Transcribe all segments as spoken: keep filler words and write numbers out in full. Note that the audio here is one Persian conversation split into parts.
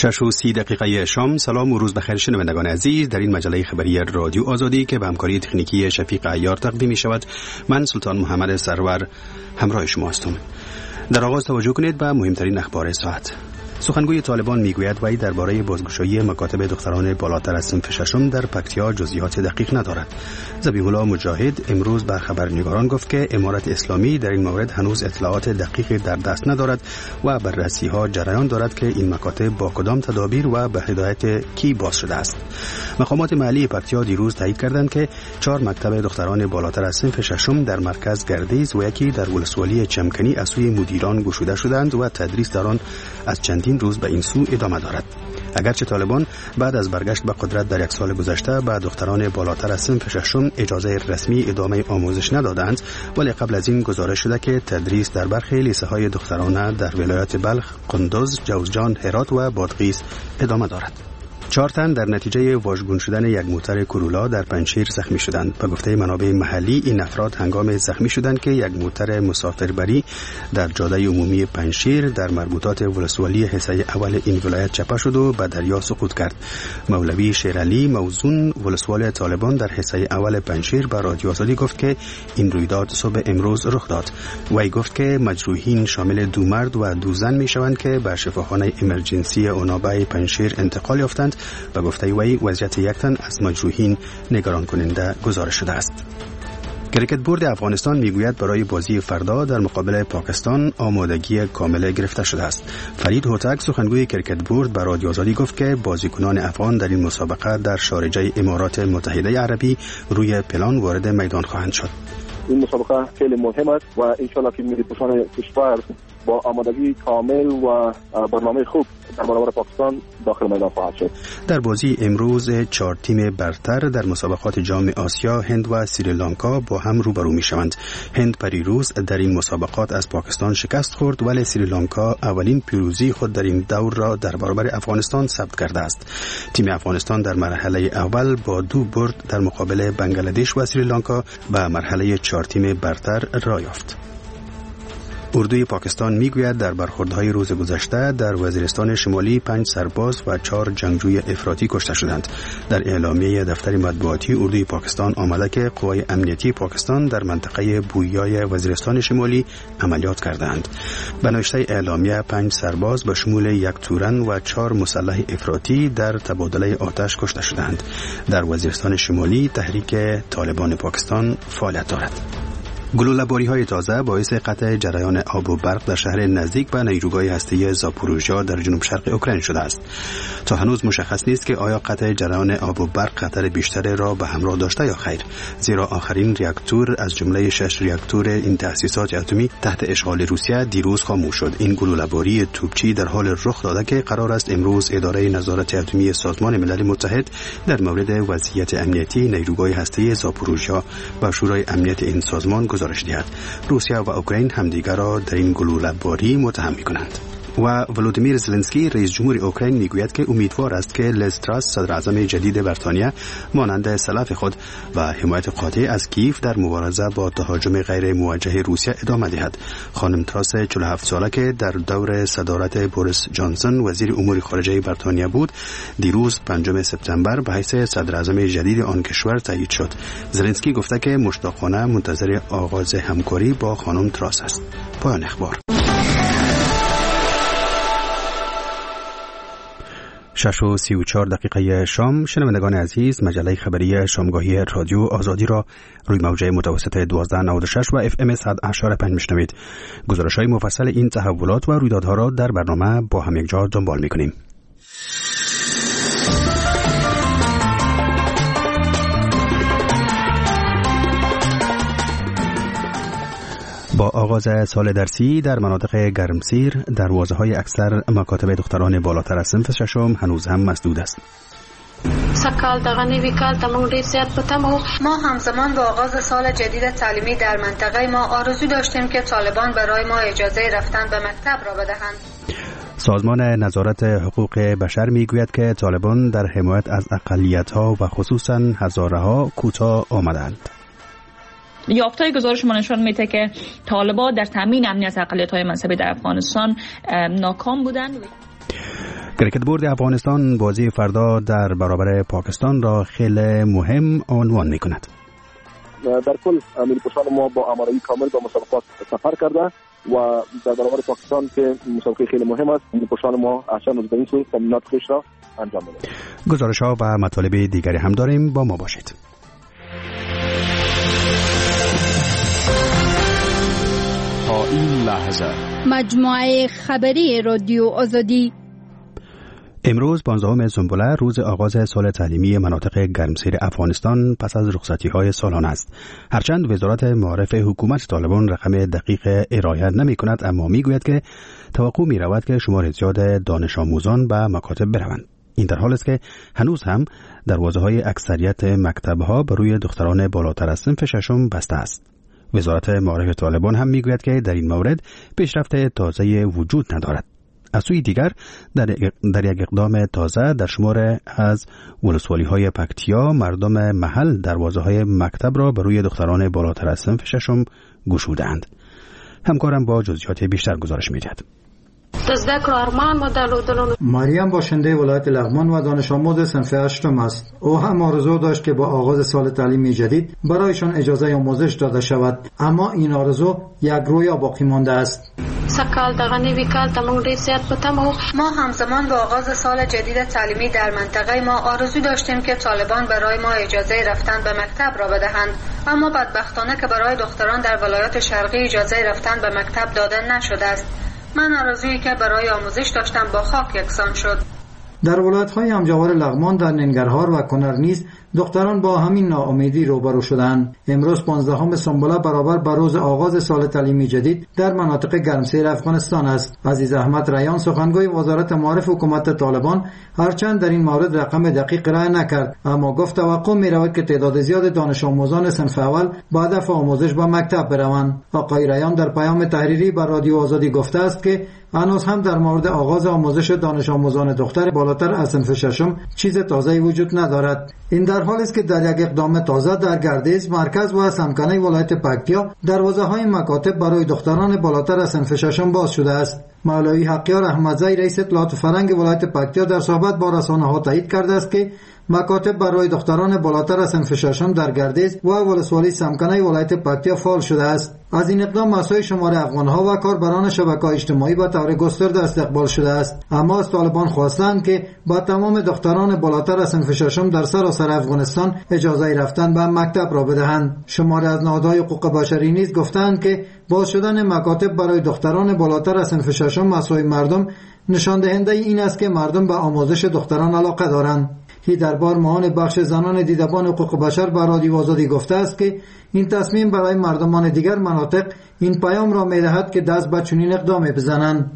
شش و سی دقیقه شام. سلام و روز بخیر شنوندگان عزیز. در این مجله خبری رادیو آزادی که به همکاری تکنیکی شفیق عیار تقدیم می شود، من سلطان محمد سرور همراه شما هستم. در آغاز توجه کنید به مهمترین اخبار ساعت. سخنگوی طالبان میگوید وی درباره بازگشایی مکاتب دختران بالاتر از صنف ششم در پکتیا جزئیات دقیق ندارد. ذبیح الله مجاهد امروز به خبرنگاران گفت که امارت اسلامی در این مورد هنوز اطلاعات دقیقی در دست ندارد و بررسی‌ها جریان دارد که این مکاتب با کدام تدابیر و به هدایت کی باز شده است. مقامات محلی پکتیا دیروز تایید کردند که چهار مکتب دختران بالاتر از صنف ششم در مرکز گردیز و یکی در ولسوالی چمکنی از سوی مدیران گشوده شدند و تدریس در آن از چندین روز به این سو ادامه دارد. اگرچه طالبان بعد از برگشت به قدرت در یک سال گذشته به دختران بالاتر از صنف ششم اجازه رسمی ادامه آموزش ندادند، ولی قبل از این گزارش شده که تدریس در برخی لیسه‌های دخترانه در ولایت بلخ، قندوز، جوزجان، هرات و بادغیس ادامه دارد. چهار تن در نتیجه واژگون شدن یک موتر کورولا در پنجشیر زخمی شدند. به گفته منابع محلی این افراد هنگام زخمی شدند که یک موتر مسافربری در جاده عمومی پنجشیر در مربوطات ولسوالی حصه اول این ولایت چپه شد و به دریا سقوط کرد. مولوی شیرعلی موزون ولسوالی طالبان در حصه اول پنجشیر به رادیو آزادی گفت که این رویداد صبح امروز رخ داد. وی گفت که مجروحین شامل دو مرد و دو زن میشوند که به شفاخانه امرجنسی اونابه پنجشیر انتقال یافتند. به گفته وی وضعیت یک تن از مجروحین نگران کننده گزارش شده است. کریکت بورد افغانستان میگوید برای بازی فردا در مقابل پاکستان آمادگی کامل گرفته شده است. فرید هوتک سخنگوی کریکت بورد به رادیو آزادی گفت که بازیکنان افغان در این مسابقه در شارجه امارات متحده عربی روی پلان وارد میدان خواهند شد. این مسابقه خیلی مهم است و ان شاءالله که ملی پوشان کشور با آمادگی کامل و برنامه خوب در برابر پاکستان داخل میدان خواهد شد. در بازی امروز چهار تیم برتر در مسابقات جام آسیا، هند و سریلانکا با هم روبرو می شوند. هند پریروز در این مسابقات از پاکستان شکست خورد، ولی سریلانکا اولین پیروزی خود در این دور را در برابر افغانستان ثبت کرده است. تیم افغانستان در مرحله اول با دو برد در مقابل بنگلادش و سریلانکا به مرحله چهار تیم برتر راه یافت. اردوی پاکستان میگوید در برخوردهای روز گذشته در وزیرستان شمالی پنج سرباز و چهار جنگجوی افراطی کشته شدند. در اعلامیه دفتر مطبوعاتی اردوی پاکستان آمده که قوای امنیتی پاکستان در منطقه بویای وزیرستان شمالی عملیات کردند. به نوشته اعلامیه پنج سرباز به شمول یک تورن و چهار مسلح افراطی در تبادله آتش کشته شدند. در وزیرستان شمالی تحریک طالبان پاکستان فعالیت دارد. گلوله‌باری‌های تازه باعث قطع جریان آب و برق در شهر نزدیک به نیروگاه هسته‌ای زاپوروژیا در جنوب شرق اوکراین شده است. تا هنوز مشخص نیست که آیا قطع جریان آب و برق خطر بیشتری را به همراه داشته یا خیر، زیرا آخرین راکتور از جمله شش راکتور این تأسیسات اتمی تحت اشغال روسیه دیروز خاموش شد. این گلوله‌باری توپچی در حال رخ داده که قرار است امروز اداره نظارت اتمی سازمان ملل متحد در مورد وضعیت امنیتی نیروگاه هسته‌ای زاپوروژیا با شورای امنیت این سازمان گزارش دهد. روسیه و اوکراین همدیگر را در این گلوله‌باری متهم می‌کنند. و ولودیمیر زلنسکی رئیس جمهور اوکراین میگوید که امیدوار است که لیز تراس صدر اعظم جدید بریتانیا مانند سلف خود و حمایت قاطع از کیف در مبارزه با تهاجم غیر موجه روسیه ادامه دهد. خانم تراس چهل و هفت ساله که در دور صدارت بوریس جانسون وزیر امور خارجه بریتانیا بود، دیروز پنجم سپتامبر به حیث صدر اعظم جدید آن کشور تایید شد. زلنسکی گفته که مشتاقانه منتظر آغاز همکاری با خانم تراس است. پایان اخبار. شش و سی و چهار دقیقه شام. شنوندگان عزیز، مجله خبری شامگاهی رادیو آزادی را روی موجه متوسط دوازده نود و شش و اف ام صد و هشت و پنج میشنوید. گزارش‌های مفصل این تحولات و رویدادها را در برنامه با هم یکجا دنبال می‌کنیم. با آغاز سال درسی در مناطق گرمسیر دروازه‌های اکثر مکاتب دختران بالاتر از صنف ششم هنوز هم مسدود است. سکال دغه نوی کال تمام ډیر زیات پتم و ما همزمان با آغاز سال جدید تعلیمی در منطقه ما آرزو داشتیم که طالبان برای ما اجازه رفتن به مکتب را بدهند. سازمان نظارت حقوق بشر میگوید که طالبان در حمایت از اقلیت‌ها و خصوصاً هزاره‌ها کوتاه آمدند. یافته‌های گزارش ما نشان میده که طالبان در تامین امنیت اقلیت‌های مذهبی در افغانستان ناکام بودند. کرکت بورد افغانستان بازی فردا در برابر پاکستان را خیلی مهم عنوان می کند. در کل ملی پوشان ما با آمادگی کامل به مسابقات سفر کرده و در برابر پاکستان که مسابقه خیلی مهم است، ملی پوشان ما احسن از به این سو تمرینات خویش را انجام می‌دهند. گزارش‌ها و مطالب دیگری هم داریم، با ما باشید. تا این لحظه مجموعه خبری رادیو آزادی. امروز پانزدهم سنبله روز آغاز سال تعلیمی مناطق گرمسیر افغانستان پس از رخصتی‌های سالانه است. هرچند وزارت معارف حکومت طالبان رقم دقیق ارائه نمی کند، اما می گوید که توقع می رود که شمار زیاد دانش آموزان به مکاتب بروند. این در حال است که هنوز هم دروازه‌های اکثریت مکتب‌ها بر روی دختران بالاتر از صنف ششم بسته است. وزارت معارف طالبان هم می گوید که در این مورد پیشرفت تازه وجود ندارد. از سوی دیگر در, در یک اقدام تازه در شمار از ولسوالی‌های پکتیا مردم محل دروازه‌های مکتب را بر روی دختران بالاتر از صنف ششم گشوده‌اند. همکارم با جزئیات بیشتر گزارش می‌دهد. مریم باشنده ولایت لغمان و دانش آموز صنف هشتم است. او هم آرزو داشت که با آغاز سال تعلیمی جدید برایشان اجازه آموزش داده شود، اما این آرزو یک رویا باقی مانده است. ما همزمان با آغاز سال جدید تعلیمی در منطقه ما آرزو داشتیم که طالبان برای ما اجازه رفتن به مکتب را بدهند، اما بدبختانه که برای دختران در ولایات شرقی اجازه رفتن به مکتب داده نشده است. من آرزویی که برای آموزش داشتم با خاک یکسان شد. در ولایت‌های همجوار لغمان، در ننگرهار و کنر نیز دختران با همین ناامیدی روبرو شدند. امروز پانزدهم سنبله برابر با روز آغاز سال تعلیمی جدید در مناطق گرمسیر افغانستان است. عزیز احمد ریان سخنگوی وزارت معارف حکومت طالبان هرچند در این مورد رقم دقیق ارائه نکرد، اما گفت توقع می‌رود که تعداد زیاد دانش آموزان صنف اول با هدف آموزش به مکتب بروند. آقای ریان در پیام تحریری بر رادیو آزادی گفته است که هنوز هم در مورد آغاز آموزش دانش آموزان دختر بالاتر از صنف ششم چیز تازه‌ای وجود ندارد. این در حالی است که در یک اقدام تازه در گردیز، مرکز و سمکنه ولایت پکتیا دروازه‌های مکاتب برای دختران بالاتر از صنف ششم باز شده است. مولوی حقیار احمدزی رئیس اطلاعات فرهنگ ولایت پکتیا در صحبت با رسانه‌ها تایید کرده است که مکاتب برای دختران بالاتر از صنف ششم در گردیز و ولسوالی سمکنه ولایت پکتیا فعال شده است. از این اقدام مسای شمار افغان‌ها و کاربران شبکه‌های اجتماعی به طور گسترده استقبال شده است، اما از طالبان خواستند که با تمام دختران بالاتر از صنف ششم در سراسر افغانستان اجازه رفتن به مکتب را بدهند. شمار از نهادهای حقوق بشری نیز گفتند که باز شدن مکاتب برای دختران بالاتر از صنف ششم مسای مردم نشان دهنده این است که مردم به آموزش دختران علاقه دارند. هی در بار معاون بخش زنان دیدبان حقوق بشر به رادیو آزادی گفته است که این تصمیم برای مردمان دیگر مناطق این پیام را می‌دهد که دست به چنین اقدامی بزنند.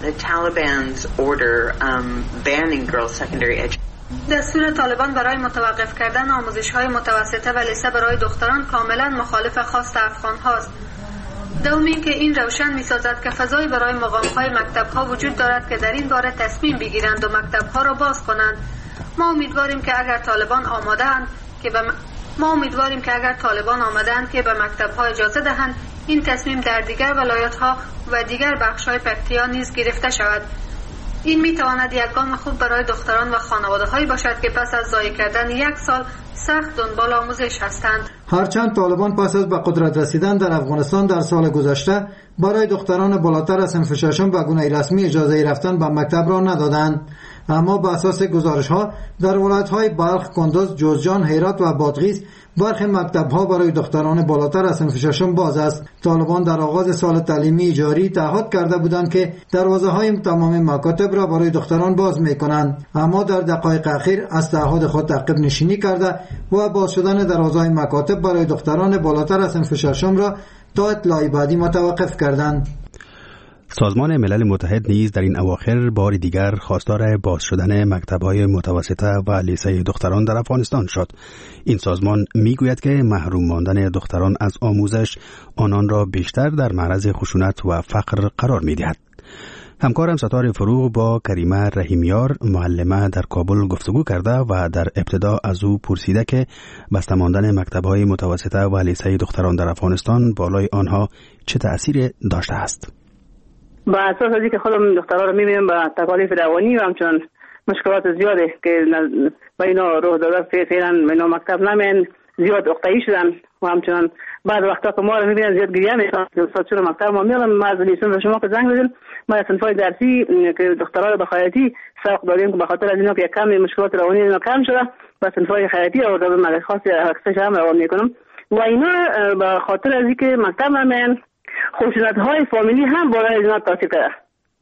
دستور طالبان برای متوقف کردن آموزش‌های متوسطه و لیسه برای دختران کاملا مخالف خواست افغان هاست. دومی که این روشن می‌سازد که فضای برای مقام‌های مکتب‌ها وجود دارد که در این باره تصمیم بگیرند و مکتب‌ها را باز کنند. ما امیدواریم که اگر طالبان آماده‌اند که به ما امیدواریم که اگر طالبان آمدند که به مکتب‌ها اجازه دهند، این تصمیم در دیگر ولایت‌ها و دیگر بخش‌های پکتیا نیز گرفته شود. این می‌تواند یک گام خوب برای دختران و خانواده‌هایی باشد که پس از ضایع کردن یک سال سخت دنبال آموزش هستند. هرچند طالبان پس از به قدرت رسیدن در افغانستان در سال گذشته برای دختران بالاتر از صنف ششم به گونه رسمی اجازه رفتن به مکتب را ندادند، اما به اساس گزارش‌ها در ولایت‌های بلخ، کندز، جوزجان، هرات و بادغیس برخی مکتب‌ها برای دختران بالاتر از صنف ششم باز است. طالبان در آغاز سال تعلیمی جاری تعهد کرده بودند که دروازه‌های تمام مکاتب را برای دختران باز می‌کنند، اما در دقایق اخیر از تعهد خود عقب نشینی کرده و باز شدن دروازه‌های مکاتب برای دختران بالاتر از صنف ششم را تا اطلاع بعدی متوقف کردند. سازمان ملل متحد نیز در این اواخر بار دیگر خواستار باز شدن مکتب‌های متوسطه و لیسه دختران در افغانستان شد. این سازمان میگوید که محروم ماندن دختران از آموزش آنان را بیشتر در معرض خشونت و فقر قرار می‌دهد. همکارم ستاره فروغ با کریمه رحیمیار معلمه در کابل گفتگو کرده و در ابتدا از او پرسیده که بسته ماندن مکتب‌های متوسطه و لیسه دختران در افغانستان بالای آنها چه تأثیر داشته است. با اساس از اینکه خودم دخترها رو میبینم با تکالیف روانی و همچنان مشکلات زیاده که با اینا روح داده فعلا اینا مکتب نمین زیاد اقتایی شدن و همچنان بعد وقتا که ما رو میبینن زیاد گریه میکنن استاد چرا مکتب ما میارن ما از لیسانس شما که زنگ بزنیم ما از صنفای درسی که دخترای بخایتی سبق دادیم که به خاطر از اینا که کم مشکلات روانی اینا کم شده با صنفای خیاطی آورده به مدرسه خاص اکسش هم روان میکنم و اینا به خاطر از اینکه مکتب نمین خشونت های فامیلی هم بالای اینا تاثیر کرده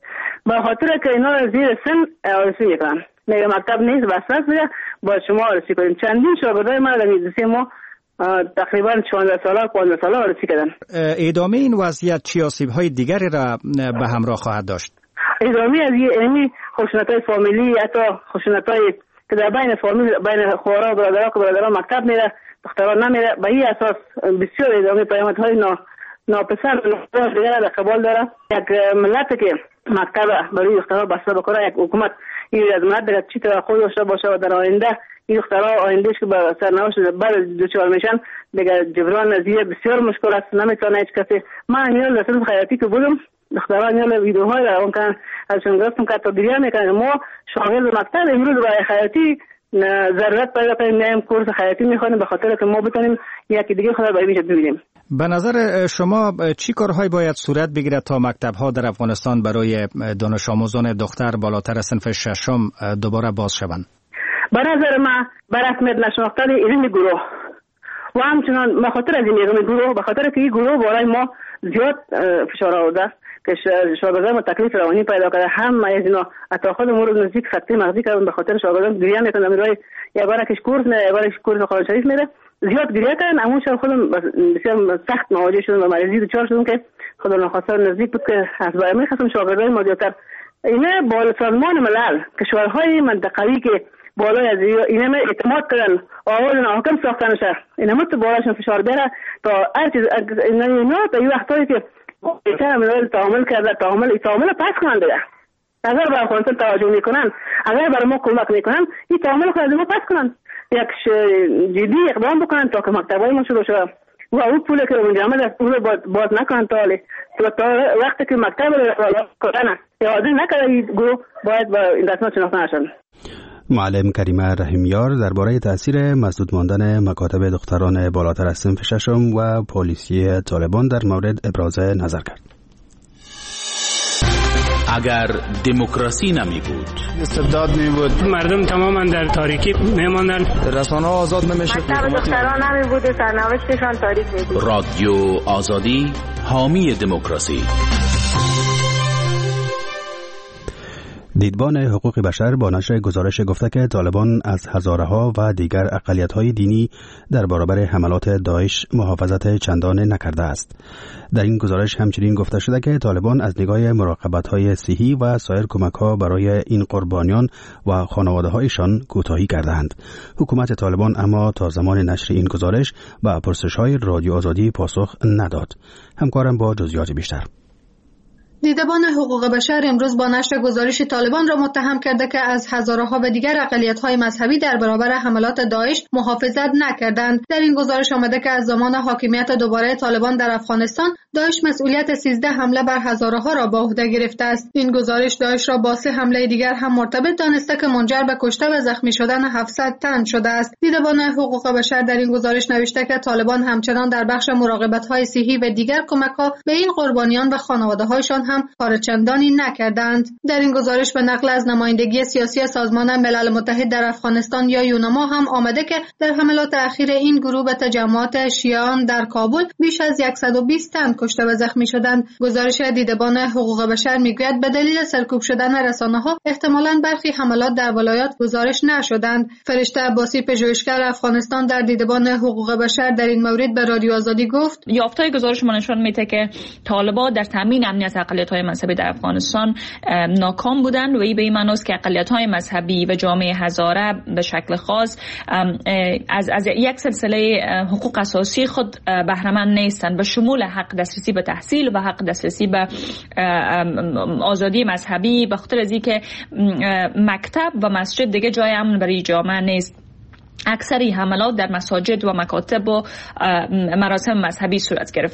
به خاطر که اینا زیر سن آرسی میکنن میگه مکتب نیست بسته میگه با شما آرسی کنیم چندین شاگردای ما در مدرسه ما تقریبا چهارده ساله پانزده ساله آرسی کردن. ادامه این وضعیت چه آسیب‌های دیگری را به همراه خواهد داشت؟ ادامه از این خشونت‌های فامیلی حتی خشونت‌های که در بین فامیل بین خواهرها و برادرها که برادرها مکتب میره دختران نمیره به این اساس بسیار ادامه پیامدهای نا ناپسند و دیگر در قبال داره. یک ملت که مکتب برای دخترها بسته بکنه یک حکومت این از ملت دیگر چی توقع داشته باشه و در آینده این دخترها آیندهش که به سرنوشت بعد دوچار میشن دیگر جبران نزیه بسیار مشکل است نمیتونه هیچ کسی. من نیاز لسان خیاطی که بودم دخترها نیاز ویدیوهای را اون کن ازشون گرفتم که تا گریه میکنه ما شاغل مکتب امروز برای خیاطی ضرورت پیدا کنیم میایم کورس خیاطی میخوانیم به خاطر که ما بتونیم یکی دیگه خدا باید میشه ببینیم. به نظر شما چی کارهایی باید صورت بگیرد تا مکتب‌ها در افغانستان برای دانش آموزان دختر بالاتر از صنف ششم دوباره باز شوند؟ به نظر من بر رسمیت نشناختن این گروه و همچنان به خاطر از این گروه به خاطر که این گروه برای ما زیاد فشار آورده که شاگردان ما تکلیف روانی پیدا کرده هم از اینا حتی خود مورد نزدیک خطی مغزی کردن به خاطر شاگردان گریه میکنن برای یک بار کش کورس نه یک بار کورس قرآن شریف میره زیاد گریه کردن اما شاید خودم بسیار سخت مواجه شدم و مریضی دچار شدم که خدا نخواسته نزدیک بود که از برای میخواستم شاگردان ما زیادتر اینا با سازمان ملل کشورهای منطقه‌ای که بالای از اینا اعتماد کردن آواز ناحکم ساخته نشه اینا مت بالاشون فشار بیاره تا هر چیز اینا تا این وقتایی که بیشتر ملل تعامل کرده تعامل تعامل پس کنن دیگه اگر به افغانستان توجه میکنن اگر برای ما کمک میکنن این تعامل خود ما پس کنن یک جدی اقدام بکنن تا که مکتبای ما شروع شده و اون پول که اونجا آمده از پول باز نکنن تا تا وقتی که مکتب رو کردن یادی نکنه گروه باید با این دستمال شناخته نشن. معلم کریمه رحیمیار درباره تاثیر مسدود ماندن مکاتب دختران بالاتر از صنف ششم و پلیسی طالبان در مورد ابراز نظر کرد. اگر دموکراسی نمی بود استبداد می بود مردم تماما در تاریکی می ماندن رسانه ها آزاد نمیشه مکتب دختران نمی بود سرنوشتشان تاریک می بود. رادیو آزادی حامی دموکراسی. دیدبان حقوق بشر با نشر گزارش گفته که طالبان از هزاره‌ها و دیگر اقلیت‌های دینی در برابر حملات داعش محافظت چندان نکرده است. در این گزارش همچنین گفته شده که طالبان از نگاه مراقبت‌های صحی و سایر کمک‌ها برای این قربانیان و خانواده‌هایشان کوتاهی کرده‌اند. حکومت طالبان اما تا زمان نشر این گزارش و پرسش‌های رادیو آزادی پاسخ نداد. همکارم با جزئیات بیشتر. دیدبان حقوق بشر امروز با نشر گزارش طالبان را متهم کرده که از هزارها و دیگر اقلیت‌های مذهبی در برابر حملات داعش محافظت نکردند. در این گزارش آمده که از زمان حاکمیت دوباره طالبان در افغانستان داعش مسئولیت سیزده حمله بر هزارها را به عهده گرفته است. این گزارش داعش را با سه حمله دیگر هم مرتبط دانسته که منجر به کشته و زخمی شدن هفتصد تن شده است. دیدبان حقوق بشر در این گزارش نوشته که طالبان همچنان در بخش مراقبت‌های صحی و دیگر کمک‌ها به این قربانیان و خانواده‌هایشان هم کار چندانی نکردند. در این گزارش به نقل از نمایندگی سیاسی سازمان ملل متحد در افغانستان یا یونما هم آمده که در حملات اخیر این گروه به تجمعات شیعیان در کابل بیش از صد و بیست تن کشته و زخمی شدند. گزارش دیدبان حقوق بشر میگوید به دلیل سرکوب شدن رسانه‌ها احتمالاً برخی حملات در ولایات گزارش نشدند. فرشته عباسی پژوهشگر افغانستان در دیدبان حقوق بشر در این مورد به رادیو آزادی گفت: یافته‌های گزارش ما نشان میده که طالبان در تامین امنیت اقلیت‌های مذهبی در افغانستان ناکام بودند و این به این معنی است که اقلیت‌های مذهبی و جامعه هزاره به شکل خاص از از یک سلسله حقوق اساسی خود بهره مند نیستند، به شمول حق دسترسی به تحصیل و حق دسترسی به آزادی مذهبی، به خاطر از اینکه مکتب و مسجد دیگه جای امن برای جامعه نیست. اکثری حملات در مساجد و مکاتب و مراسم مذهبی صورت گرفته.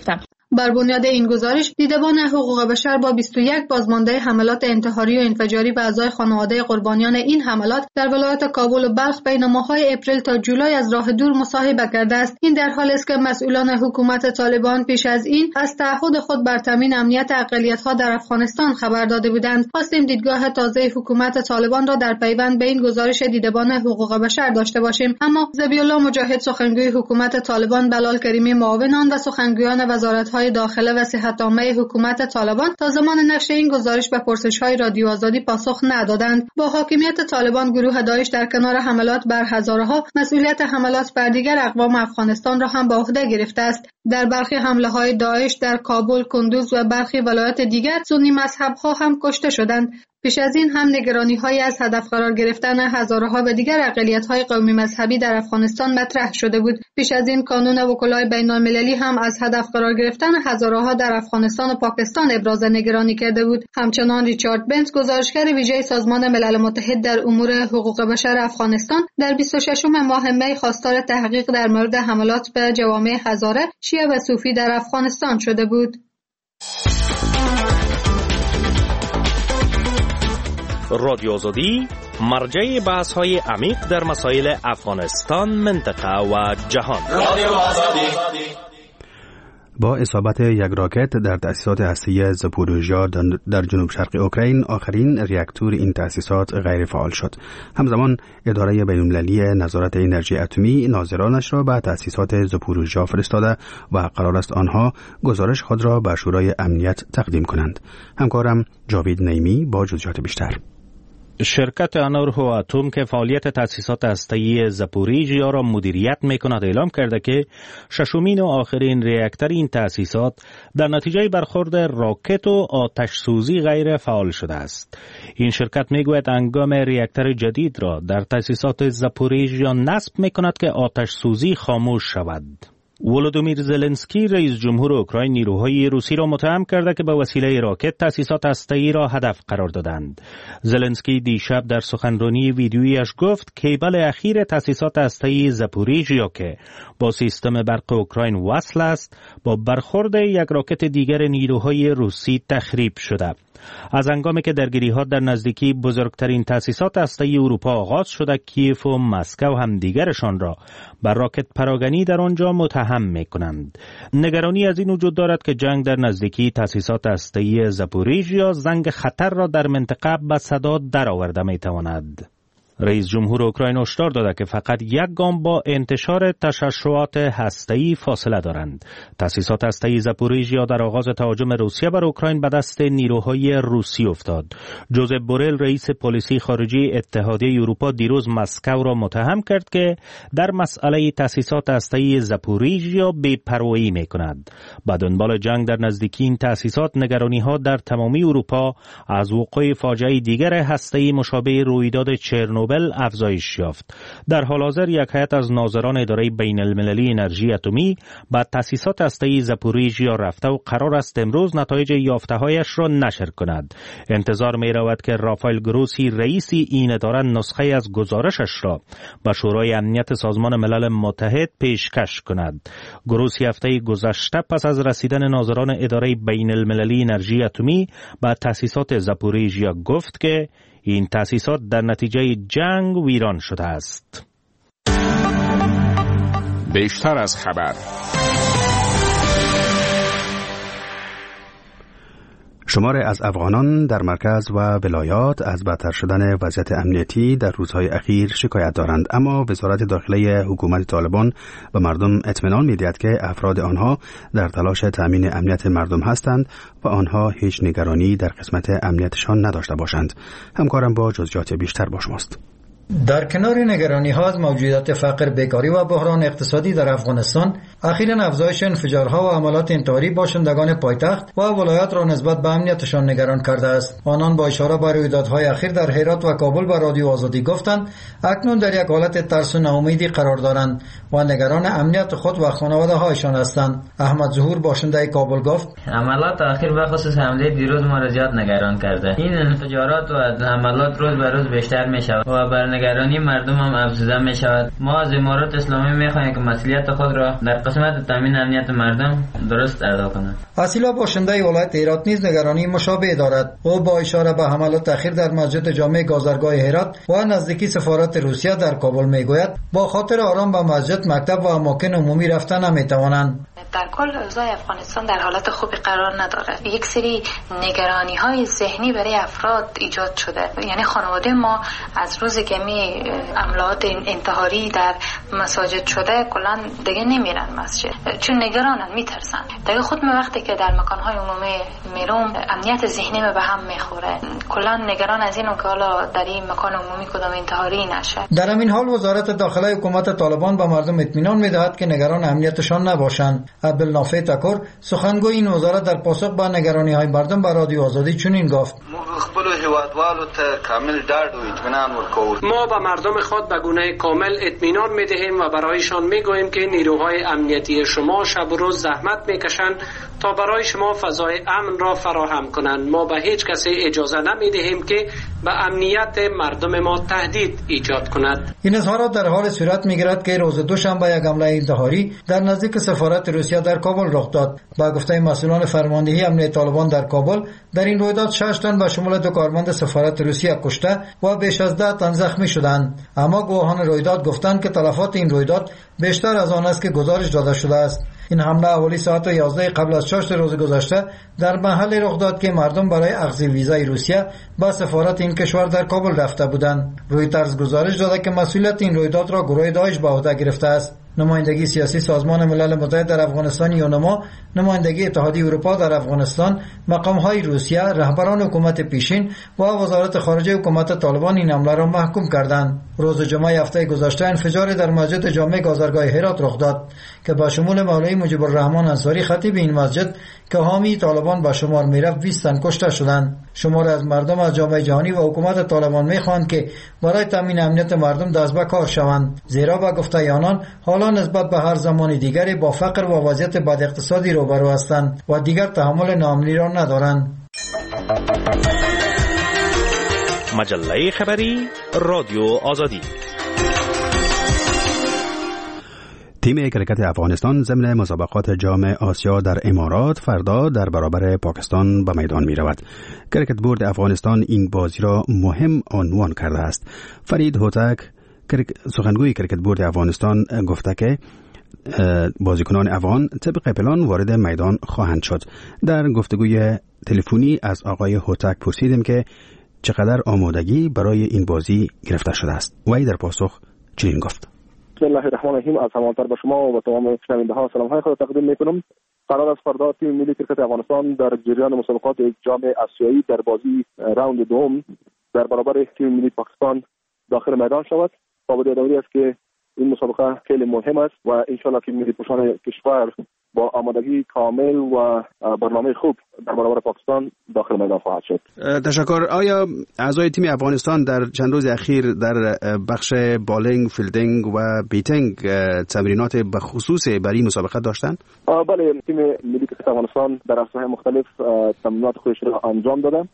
بر بنیاد این گزارش، دیدبان حقوق بشر با بیست و یک بازمانده حملات انتحاری و انفجاری به اعضای خانواده قربانیان این حملات در ولایت کابل و بلخ بین ماه‌های اپریل تا جولای از راه دور مصاحبه کرده است. این در حالی است که مسئولان حکومت طالبان پیش از این از تعهد خود بر تامین امنیت اقلیت‌ها در افغانستان خبر داده بودند. خواستیم دیدگاه تازه حکومت طالبان را در پیوند به این گزارش دیدبان حقوق بشر داشته باشیم، اما ذبیح الله مجاهد سخنگوی حکومت طالبان، بلال کریمی معاون آن و سخنگویان وزارت‌های داخله و صحت عامه حکومت طالبان تا زمان نشر این گزارش به پرسش‌های رادیو آزادی پاسخ ندادند. با حاکمیت طالبان، گروه داعش در کنار حملات بر هزاره‌ها مسئولیت حملات بر دیگر اقوام افغانستان را هم به عهده گرفته است. در برخی حمله‌های داعش در کابل، کندوز و برخی ولایات دیگر سنی مذهب‌ها هم کشته شدند. پیش از این هم نگرانی‌هایی از هدف قرار گرفتن هزارها و دیگر اقلیت‌های قومی مذهبی در افغانستان مطرح شده بود. پیش از این کانون وکلای بین‌المللی هم از هدف قرار گرفتن هزارها در افغانستان و پاکستان ابراز نگرانی کرده بود. همچنان ریچارد بنز، گزارشگر ویژه سازمان ملل متحد در امور حقوق بشر افغانستان، در بیست و ششم ماه می خواستار تحقیق در مورد حملات به جوامع هزاره، شیعه و صوفی در افغانستان شده بود. رادیو آزادی مرجع بحث های عمیق در مسائل افغانستان، منطقه و جهان. رادیو آزادی. با اصابت یک راکت در تأسیسات هسته‌ای زاپوروژیا در جنوب شرق اوکراین، آخرین ریاکتور این تأسیسات غیر فعال شد. همزمان اداره بین‌المللی نظارت انرژی اتمی ناظرانش را به تأسیسات زاپوروژیا فرستاده و قرار است آنها گزارش خود را به شورای امنیت تقدیم کنند. همکارم جاوید نیمی با جزئیات بیشتر. شرکت انرژی اتم که فعالیت تأسیسات هسته‌ای زاپوریژیا را مدیریت می‌کند اعلام کرده که ششمین و آخرین ریاکتور این تأسیسات در نتیجه برخورد راکت و آتش سوزی غیر فعال شده است. این شرکت میگوید هنگام ریاکتور جدید را در تأسیسات زاپوریژیا نصب می‌کند که آتش سوزی خاموش شود. ولودیمیر زلنسکی رئیس جمهور اوکراین نیروهای روسی را متهم کرده که به وسیله راکت تأسیسات هسته‌ای را هدف قرار دادند. زلنسکی دیشب در سخنرانی ویدیویش گفت کیبل اخیر تأسیسات هسته‌ای زاپوریژیا که با سیستم برق اوکراین وصل است، با برخورد یک راکت دیگر نیروهای روسی تخریب شده. از هنگامی که درگیری‌ها در نزدیکی بزرگترین تأسیسات هسته‌ای اروپا آغاز شده، کیف و مسکو هم دیگرشان را بر راکت پراگنی در آنجا متهم می‌کنند. نگرانی از این وجود دارد که جنگ در نزدیکی تأسیسات هسته‌ای زاپوریژیا زنگ خطر را در منطقه به صدا درآورده می‌تواند. رئیس جمهور اوکراین هشدار داده که فقط یک گام با انتشار تشعشعات هسته‌ای فاصله دارند. تأسیسات هسته‌ای زاپوریژیا در آغاز تهاجم روسیه بر اوکراین به دست نیروهای روسی افتاد. جوزپ بورل رئیس پلیسی خارجی اتحادیه اروپا دیروز مسکو را متهم کرد که در مسئله تأسیسات هسته‌ای زاپوریژیا بی‌پروایی می‌کند. با دنبال جنگ در نزدیکی این تأسیسات، نگرانی‌ها در تمامی اروپا از وقوع فاجعه دیگر هسته‌ای مشابه رویداد چرنوبیل افزایش یافت. در حال حاضر یک هیئت از ناظران اداره بین المللی انرژی اتمی به تأسیسات هسته‌ای زاپوریژیا رفته و قرار است امروز نتایج یافته‌هایش را نشر کند. انتظار می رود که رافائل گروسی رئیس این اداره نسخه از گزارشش را به شورای امنیت سازمان ملل متحد پیشکش کند. گروسی هفته گذشته پس از رسیدن ناظران اداره بین المللی انرژی اتمی به تأسیسات زاپوریژیا گفت که این تأسیسات در نتیجه جنگ ویران شده است. بیشتر از خبر. شماری از افغانان در مرکز و ولایات از بدتر شدن وضعیت امنیتی در روزهای اخیر شکایت دارند، اما وزارت داخله حکومت طالبان به مردم اطمینان می‌دهد که افراد آنها در تلاش تأمین امنیت مردم هستند و آنها هیچ نگرانی در قسمت امنیتشان نداشته باشند. همکارم با جزئیات بیشتر با شماست. در کنار نگرانی ها از موجودیت فقر، بیکاری و بحران اقتصادی در افغانستان، اخیراً افزایش انفجارها و حملات انتحاری باشندگان پایتخت و ولایات را نسبت به امنیتشان نگران کرده است. آنان با اشاره به رویدادهای اخیر در هرات و کابل به رادیو آزادی گفتند اکنون در یک حالت ترس و ناامیدی قرار دارند و نگران امنیت خود و خانواده هایشان هستند. احمد ظهور باشنده کابل گفت حملات اخیر به خصوص حمله دیروز ما را زیاد نگران کرده. این انفجارات و حملات روز به روز بیشتر می‌شود و بر نگرانی مردم هم افزوده می شود. ما از امارات اسلامی می خواهیم که مسئولیت خود را در قسمت تامین امنیت مردم درست ادا کنند. اصیلا باشنده ولایت هرات نیز نگرانی مشابه دارد. او با اشاره به حملات اخیر در مسجد جامع گازرگاه هرات و نزدیکی سفارت روسیه در کابل میگوید با خاطر آرام به مسجد، مکتب و اماکن عمومی رفتن نمیتوانند. در کل اوضاع افغانستان در حالت خوبی قرار ندارد. یک سری نگرانی های ذهنی برای افراد ایجاد شده. یعنی خانواده ما از روزی که می حملات انتحاری در مساجد شده کلا دیگه نمیرن مسجد، چون نگرانن، میترسن. دیگه خود من وقتی که در مکانهای عمومی میرم امنیت ذهنی به هم میخوره. کلا نگران از اینو که حالا در این مکان عمومی کدام انتحاری نشه. در همین حال وزارت داخله حکومت طالبان به مردم اطمینان میدهد که نگران امنیتشان نباشند. عبدالنافع تکور سخنگوی این وزارت در پاسخ به نگرانی های مردم به رادیو آزادی چنین گفت: ما به مردم خود به گونه کامل اطمینان میدهیم و برایشان میگوییم که نیروهای امنیتی شما شب و روز زحمت میکشند تا برای شما فضای امن را فراهم کنند. ما به هیچ کسی اجازه نمیدهیم که به امنیت مردم ما تهدید ایجاد کند. این اظهارات در حال صورت میگیرد که روز دوشنبه یک حمله انتحاری در نزدیک سفارت روسیه در کابل رخ داد. با گفته مسئولان فرماندهی امنیت طالبان در کابل، در این رویداد شش تن به شمول دو کارمند سفارت روسیه کشته و بیش از ده تن زخمی شدند. اما گواهان رویداد گفتند که تلفات این رویداد بیشتر از آن است که گزارش داده شده است. این حمله اولی ساعت یازده قبل از شش روز گذشته در محل رخ داد که مردم برای اخذ ویزای روسیه با سفارت این کشور در کابل رفته بودند. رویترز گزارش داده که مسئولیت این رویداد را گروه داعش به عهده گرفته است. نمایندگی سیاسی سازمان ملل متحد در افغانستان یونما، نمایندگی اتحادیه اروپا در افغانستان، مقام‌های روسیه، رهبران حکومت پیشین و وزارت خارجه حکومت طالبان این حمله را محکوم کردند. روز جمعه هفته گذشته انفجار در مسجد جامع گازرگاه هرات رخ داد که با شمول مولوی مجیب الرحمن انصاری خطیب این مسجد که حامی طالبان به شمار میرفت بیست تن کشته شدند. شمار از مردم از جامعه جهانی و حکومت طالبان میخواهند که برای تامین امنیت مردم دست به کار شوند، زیرا به گفته آنان حالا نسبت به هر زمان دیگری با فقر و وضعیت بد اقتصادی روبرو هستند و دیگر تحمل ناامنی را ندارند. مجله خبری رادیو آزادی. تیم کرکت افغانستان ضمن مسابقات جام آسیا در امارات فردا در برابر پاکستان به میدان می رود. کرکت بورد افغانستان این بازی را مهم عنوان کرده است. فرید هوتک سخنگوی کرکت بورد افغانستان گفته که بازیکنان افغان طبق پلان وارد میدان خواهند شد. در گفتگوی تلفنی از آقای هوتک پرسیدیم که چقدر آمادگی برای این بازی گرفته شده است. وی در پاسخ چنین گفت: بسم الله الرحمن الرحیم. از همانطور به شما و تمام شنونده ها سلام های خود تقدیم میکنم. قرار است فردا تیم ملی کرکت افغانستان در جریان مسابقات جام آسیایی در بازی راوند دوم در برابر تیم ملی پاکستان داخل میدان شود. قابل یادآوری است که این مسابقه خیلی مهم است و ان شاء الله که ملی پوشان کشور با آمادگی کامل و برنامه خوب در برابر پاکستان داخل میدان خواهد شد. تشکر. آیا اعضای تیم افغانستان در چند روز اخیر در بخش بالینگ، فیلدینگ و بیتینگ تمرینات به خصوص برای مسابقه داشتند؟ بله، تیم ملی کرکت افغانستان در عرصه‌های مختلف تمرینات خودش را انجام داده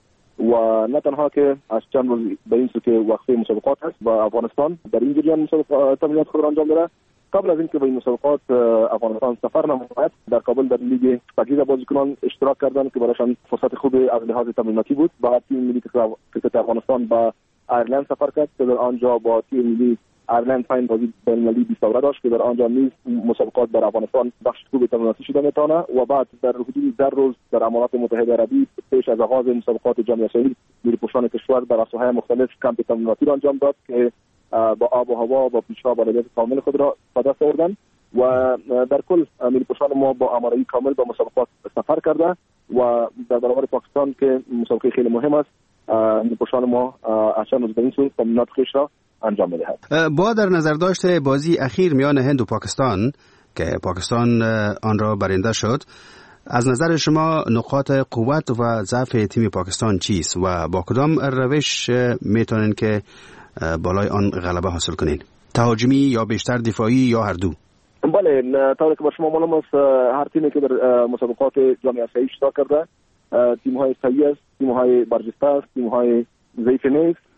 و نه تنها که از چند روز به این سو که وقفه مسابقات هست و افغانستان در این جریان مسابقات تمرینات خود را انجام داده. قبل از اینکه به این مسابقات افغانستان سفر نماید، در کابل در لیگ پاکیزه بازیکنان اشتراک کردند که برایشان فرصت خوبی از لحاظ تمریناتی بود. بعد تیم ملی کرکت افغانستان به ایرلند سفر کرد که در آنجا با تیم ملی ایرلند پایین بازی بین‌المللی بیست اوره داشت که در آنجا نیز مسابقات در افغانستان بخش خوبی تمریناتی شده میتونه و بعد در حدود در روز در امارات متحده عربی پیش از آغاز مسابقات جام آسیایی نیروپوشان کشور در ساحه‌های مختلف کمپ تمریناتی را انجام داد که با آب و هوا و پیش‌ها بالادست کامل خود را به دست آوردند و در کل نیروپوشان ما با آمادگی کامل به مسابقات سفر کرده و در برابر پاکستان که مسابقه خیلی مهم است، نیروپوشان ما از چند روز به این سو تمرینات خویش را انجام می‌دهد. با در نظر داشته بازی اخیر میان هند و پاکستان که پاکستان آن را برنده شد، از نظر شما نقاط قوت و ضعف تیم پاکستان چیست و با کدام روش میتونن که بالای آن غلبه حاصل کنین؟ تهاجمی یا بیشتر دفاعی یا هر دو؟ بله، طوری که با شما معلوم است هر تیمی که در مسابقات جام آسیایی اشتراک کرده تیم‌های قوی است، تیم‌های برجسته است، تیم‌های ضعیف نیست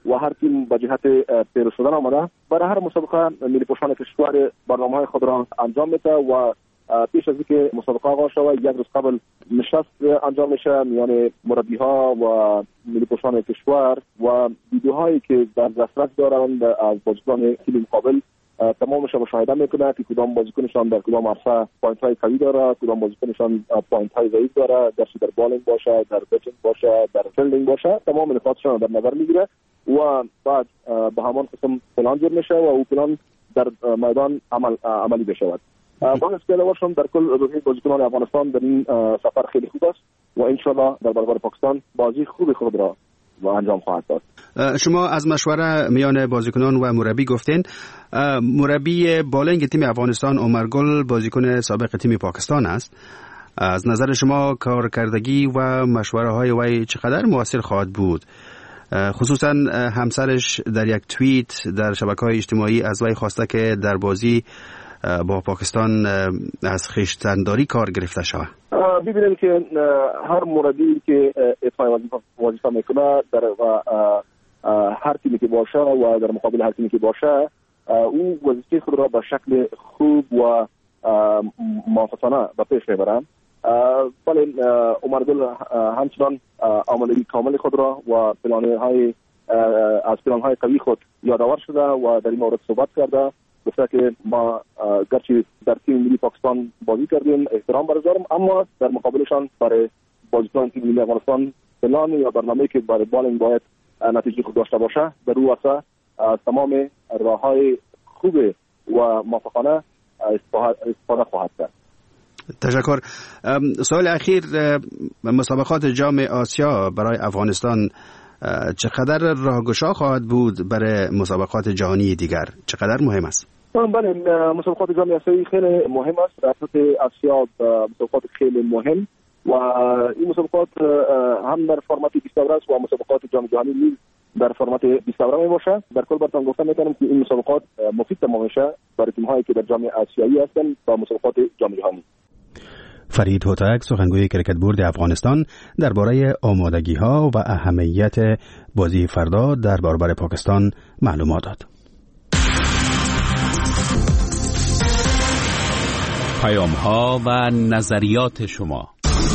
و هر تیم به جهت پیروز شدن آمده. برای هر مسابقه ملی پوشان کشور برنامه‌های خود را انجام میده و پیش از اینکه مسابقه آغاز شود یک روز قبل نشست انجام میشه میان مربی‌ها و ملی پوشان کشور و ویدیوهایی که در دسترس دارند از بازیکن تیم مقابل تمامش رو مشاهده میکنه که کدام بازیکنشان در کدام عرصه پوینت های قوی داره، کدام بازیکنشان پوینت های ضعیف داره، در در بالینگ باشه، در بیتینگ باشه، در فیلدینگ باشه، تمام نکاتشان در نظر میگیره و بعد به همان قسم پلان جور میشه و او پلان در میدان عمل عملی بشود. با استعلاوشون در کل روحیه بازیکنان افغانستان در این سفر خیلی خوب است و ان شاء الله در برابر پاکستان بازی خوب خود را و انجام خواهد داد. شما از مشوره میان بازیکنان و مربی گفتین. مربی بالینگ تیم افغانستان عمر گل بازیکن سابق تیم پاکستان است. از نظر شما کارکردگی و مشوره های وی چقدر مؤثر خواهد بود؟ خصوصا همسرش در یک توییت در شبکه‌های اجتماعی از وی خواسته که در بازی با پاکستان از خویشتنداری کار گرفته شود. ببینیم که هر مربی که اتفاق وظیفه میکنه در هر تیمی که باشه و در مقابل هر تیمی که باشه او وظیفه خود را به شکل خوب و موفقانه به پیش میبره. ولی عمر گل همچنان آمادگی کامل خود را و پلان‌های از پلان‌های قوی خود یادآور شده و در این مورد صحبت کرده. گفته که ما گرچه در تیم ملی پاکستان بازی کردیم احترام برگزارم، اما در مقابلشان برای بازیکن تیم ملی افغانستان پلان یا برنامه‌ای که برای بالینگ باید نتیجه خود داشته باشه در او واسه از تمام راه‌های خوب و موفقانه استفاده خواهد کرد. تشکر. سوال اخیر، مسابقات جام آسیا برای افغانستان چقدر راهگشا خواهد بود برای مسابقات جهانی دیگر؟ چقدر مهم است؟ بله، مسابقات جام آسیایی خیلی مهم است. رابطه آسیا مسابقات خیلی مهم و این مسابقات هم در فرمت بیست اوور است و مسابقات جام جهانی نیز در فرمت بیست اوور می باشه. در کل براتون گفتم میتونم که این مسابقات مفید تمام میشه برای تیم هایی که در جام آسیایی هستند با مسابقات جام جهانی. فرید هوتک، سخنگوی کرکت بورد افغانستان، درباره آمادگی‌ها و اهمیت بازی فردا در برابر پاکستان معلومات داد. پیام‌ها و نظریات شما.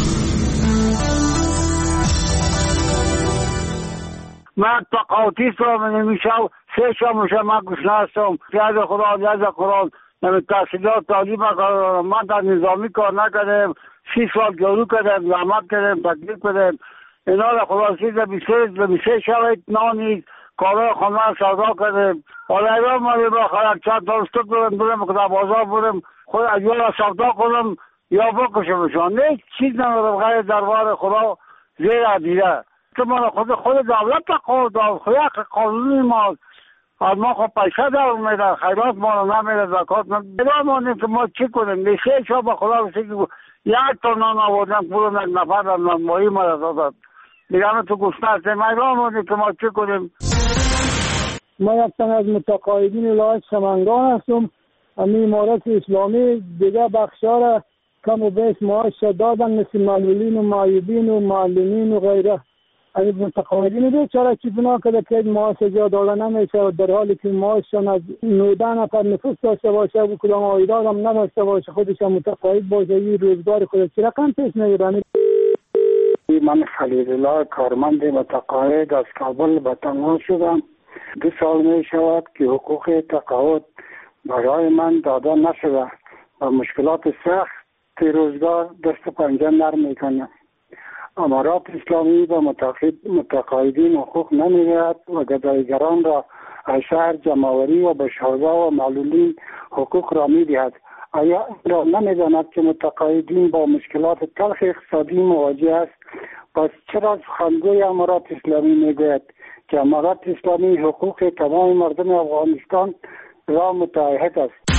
من تقاطی سام نمیشم سه شام من گشنه هستم. یاد خدا یاد قرآن من تحصیلات تعلیم کردم. من در نظامی کار نکردم. سی سال جارو کردم، زحمت کردم، تکلیف کردم. اینا را خلاصی در بیسه شوید نانید کارای خانه سودا کردم. حالا ایران مالی با خلق چند تا استک برم برم کدام بازار برم خود اجوال سودا کنم یا بکشمشان. نه چیز ندارم غیر دربار خدا زیر عدیده. که من خود خود دولت تقاضا داد خیلی قانونی ما از ما خب پیسه در میده، خیرات ما رو نمیده، زکات نمیده که ما چی کنیم؟ میشه شما با خدا بسید که یک تا نان آوردن پولم یک نفر در نانمایی ما را دادد دیگه تو گشنه هستیم ایران مانیم که ما چی کنیم؟ ما یک تن از متقاعدین ولایت سمنگان هستم. همین امارت اسلامی دیگه بخشا را کم و بیش معاش دادن مثل معلولین و معیوبین و معلمین و غیره. از متقاعدین بیچاره که بنا کرده که معاش جا داده نمیشه و در حالی که معاششان از نوده نفر نفوس داشته باشه و کدام عایدات هم نداشته باشه خودش هم متقاعد باشه این روزگار خودش چه رقم پیش نگیرن. من خلیل الله کارمند متقاعد از کابل به تنها شدم. دو سال می شود که حقوق تقاعد برای من داده نشده و مشکلات سخت روزگار دست پنجه نرم میکنه. امارات اسلامی و متقاعدین حقوق نمیدهد و گدایگران را از شهر جمعوری و به شهدا و معلولین حقوق را میدهد. آیا این را نمیداند که متقاعدین با مشکلات تلخ اقتصادی مواجه است؟ پس چرا سخنگوی امارات اسلامی میگوید که امارات اسلامی حقوق تمام مردم افغانستان را متعهد است؟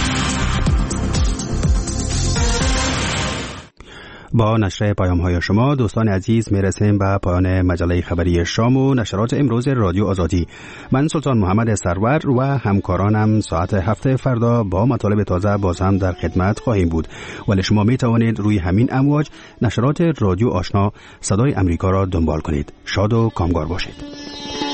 با نشر پیام های شما دوستان عزیز میرسیم به پایان مجله خبری شام و نشرات امروز رادیو آزادی. من سلطان محمد سرور و همکارانم ساعت هفت فردا با مطالب تازه باز هم در خدمت خواهیم بود، ولی شما می توانید روی همین امواج نشرات رادیو آشنا صدای امریکا را دنبال کنید. شاد و کامگار باشید.